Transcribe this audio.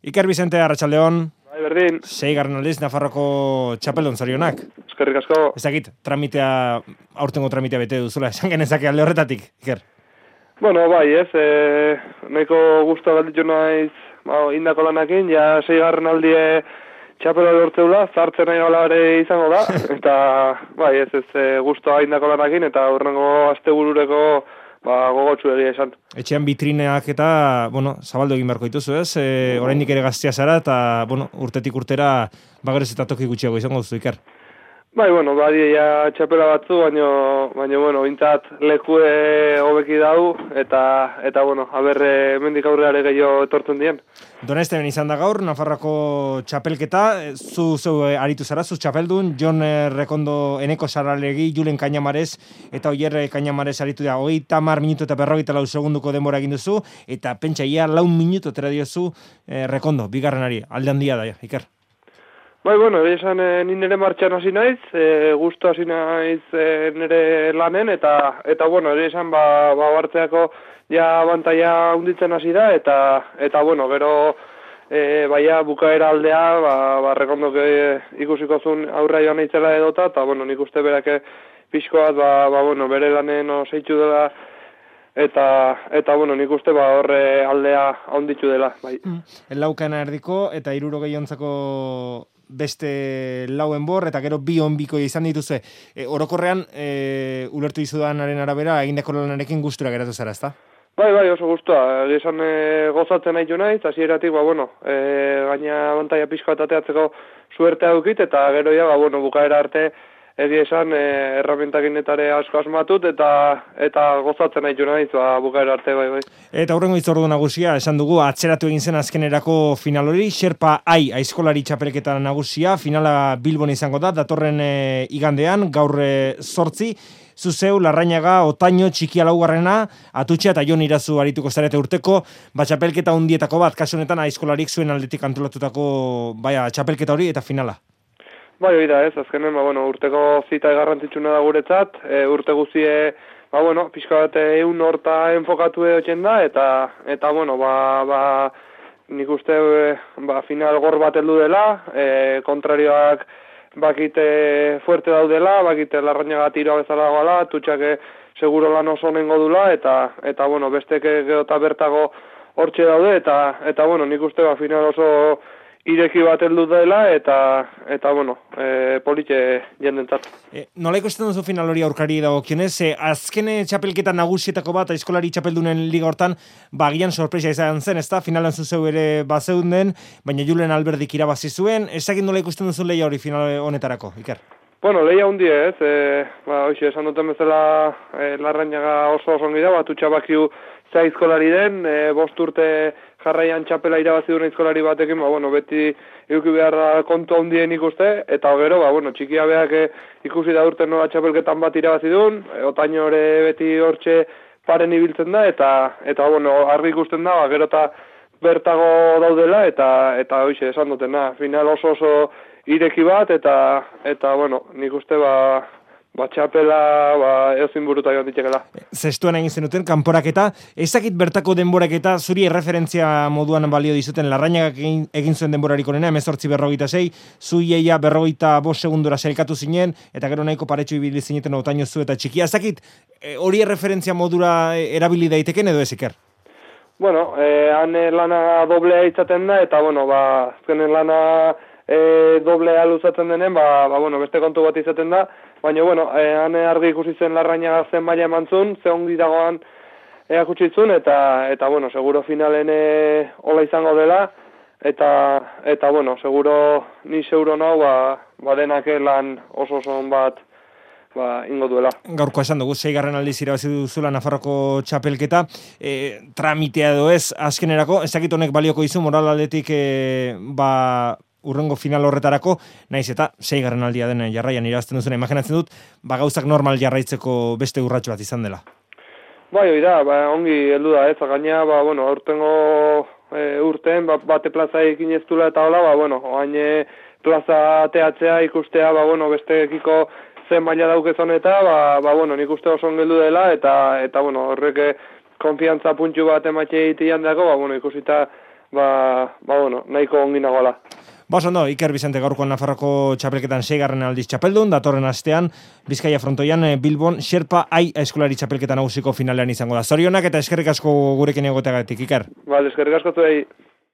Iker Vicente, Arratsaldeon. Bai, berdin. 6. aldiz Nafarroko txapeldun zorionak. Eskerrik asko. Ezakit, aurtengo tramitea bete duzula, esan genezake alde horretatik, Iker. Bueno, bai, nahiko gustu galditu naiz indako lanakin, ja 6. aldie txapela lortzeula, zartzen nahi gala ere izango da, eta bai, gustoa indako lanakin, eta hurrengo asteburureko gogotsu egia esan. Etxean bitrineak eta, zabaldu egin beharko dituzu, ez? Oraindik ere gaztea zara, eta, urtetik urtera bageroz eta toki gutxiago izango duzu, Iker. Bai, badia txapela batzu, baina, bintzat lekue hobeki dau, eta haber, mendik aurreare gehiago etortzen dien. Donesten izan da gaur, Nafarroko txapelketa, zu aritu zara, zu txapeldun, Jon Rekondo, Eneko Saralegi, Julen Kañamarez, eta Oier Kañamarez aritu da, 30 minutu eta 44 segunduko denbora egin duzu, eta pentsa ia 4 minutu tera diozu Rekondo, bigarrenari, alde handia da, Iker. Bai, esan nire martxan hasi naiz, gustu hasi naiz nire lanen, eta esan bartzeako ja abantaia hunditzen hasi da, eta gero baia bukaera aldea, Rekondok ikusiko zuen aurra joan eitzela edota, eta nik uste berake pixko bat, bere lanen oseitu dela, eta nik uste horre aldea haunditu dela. Bai. Laukana erdiko, eta 60 beste 4 enbor, eta gero 2 onbiko izan dituzue. Orokorrean, ulertu izudanaren arabera, egindako lanarekin gustura geratu zara, ezta? Bai, oso gustua. Esan gozatzen nahi jo naiz, hasieratik, gaina abantaia pixko bat ateatzeko suertea dukit, eta gero bukaera arte, egia esan, erramientakinetare asko asmatut, eta gozatzen nahi jo naiz, bukaera arte, bai. Eta hurrengo itzordu nagusia, esan dugu, atzeratu egin zen azkenerako final hori, Xerpa aizkolari txapelketa nagusia, finala Bilbon izango da, datorren igandean, gaur 8, Zuzeu, Larrañaga, Otaño, Txikia laugarrena, Atutxa eta Jon Irazu arituko zarete urteko, txapelketa hundietako bat, kasu honetan aizkolarik zuen aldetik antolatutako, txapelketa hori eta finala. Bai, hori da, azkenen, urteko zita garrantzitsuna da guretzat, urte guzie, pixka bat egun horta enfokatu edotzen da, eta nik uste, final gor bat heldu dela, kontrarioak bakite fuerte daudela, bakite Larrañaga tiroa bezala goala, Atutxak seguro lan oso nengo dula, eta bestek gero eta bertago hortxe daude, eta nik uste, final oso ireki bat heldu dela, eta politxe jendentzat. Nola ikusten duzu final hori aurkari dagokionez, azken txapelketa nagusietako bat, aizkolari txapeldunen liga hortan, agian sorpresa izan zen, ezta? Finalan zuzeu ere bazeunden, baina Julen Alberdik irabazi zuen, ezagin nola ikusten duzu lehia hori final honetarako, Iker? Lehia hundi ez, hoxe, esan duten bezala Larrañaga oso ongi da, Atutxa bakiu ze aizkolari den, 5 urte jarraian txapela irabazi duen aizkolari batekin, beti eduki behar kontu handien ikuste, eta gero, txikia beak ikusi da urten nola txapelketan bat irabazi duen, Otaño ere beti hortxe paren ibiltzen da, eta argi ikusten da, gero eta bertago daudela, eta hoxe, esan duten, final oso ireki bat, eta nik uste, txapela ezin buruta joan ditekela. Zestuan egin zenuten, kanporaketa, ezakit bertako denboraketa zuri erreferentzia moduan balio dizuten Larrañagak egin zuen denborarik onena, 18:46, zuieia 45 segundora zelkatu zinen, eta gero nahiko paretxo ibili zineten Otaño zu eta Txikia. Ezakit, hori erreferentzia modura erabili daiteken edo ez, Iker? Han lana doblea izaten da, eta azkenen lana doblea luzatzen denen, beste kontu bat izaten da, baina, han argi ikusi zen Larrañaga zen maila emantzun, ze ongi dagoan eakutsitzun, eta seguro finalen hola izango dela, eta seguro, ni seguro nau, denak lan oso bat, ingo duela. Gaurko esan dugu, 6. aldiz irabazi duzula Nafarroko txapelketa, tramitea edo ez, azkenerako, ezakit honek balioko izu, moral aldetik, urrengo final horretarako, naiz eta 6. aldia den jarraian irabazten duzuna, imaginatzen dut, gauzak normal jarraitzeko beste urratxo bat izan dela. Bai, hori da, ongi heldu da, ez, gaina, aurtengo urten, bate plaza ekin ez dula eta hola, oain plaza teatzea ikustea, beste ekiko zen maila daukezon eta, nik uste oso ongi heldu dela, eta horrek konfiantza puntxu bat ematxe egitean dago, ikusita bueno, nahiko ongi nagoela. Ondo, Iker Bizente gaurkoan Nafarroko txapelketan 6. aldiz txapeldun, datorren astean Bizkaia frontoian Bilbon Xerpa Ai aizkolari txapelketa nagusiko finalean izango da. Zorionak eta eskerrik asko gurekin egoteagatik, Iker. Eskerrik asko zuei.